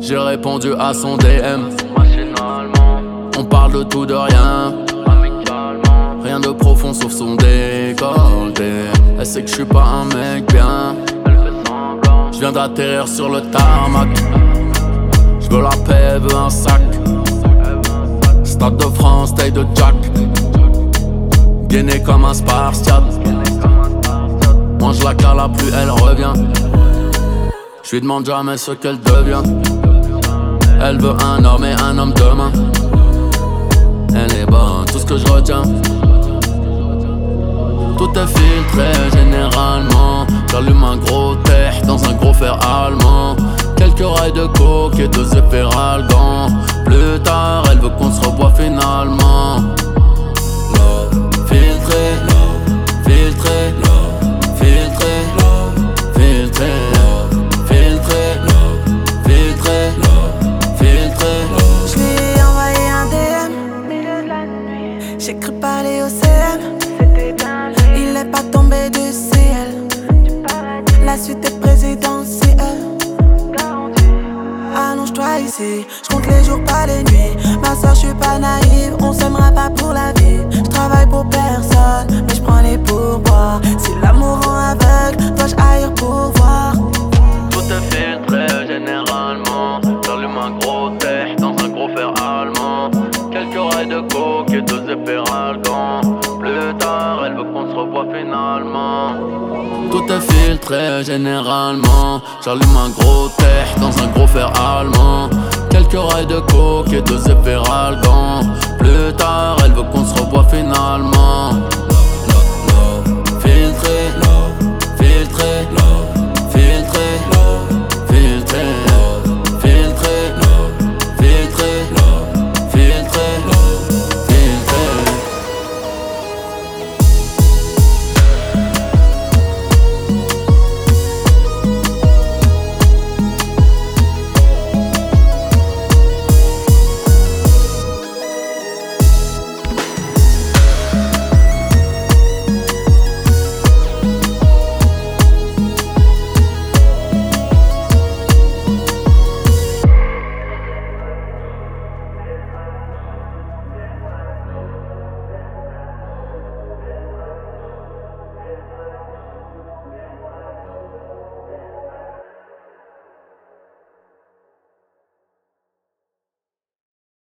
J'ai répondu à son DM. On parle de tout, de rien. Rien de profond sauf son décolleté. Elle sait que je suis pas un mec bien. Je viens d'atterrir sur le tarmac. Je veux la paix, elle veut un sac. Stade de France, taille de Jack. Gainé comme un spartiate. Mange la cala, plus elle revient. Je lui demande jamais ce qu'elle devient. Elle veut un homme et un homme demain. Elle est bonne, tout ce que je retiens. Tout est filtré généralement. J'allume un gros tech dans un gros fer allemand. Quelques rails de coke et 2 épéralgans. Plus tard elle veut qu'on se revoie finalement. Love, filtré, love, filtré, love, filtré, love, filtré, love, filtré, love, filtré, love, filtré, love. Je lui ai envoyé un DM. J'ai cru parler au CM. Il est pas tombé du ciel. La suite est présidentielle. Allonge-toi ici, je compte les jours pas les nuits. Ma soeur je suis pas naïve, on s'aimera pas pour la vie. Je travaille pour personne, mais je prends les pourboires. Si l'amour rend aveugle, dois-je haïr pour voir? Tout est filtré généralement. J'allume un gros tech dans un gros fer allemand. Quelques rails de coke et 2 épéralgans. Plus tard elle veut qu'on se revoie finalement. Tout est filtré généralement. J'allume un gros tech dans un gros fer allemand. Quelques rails de coke et 2 épéralgans.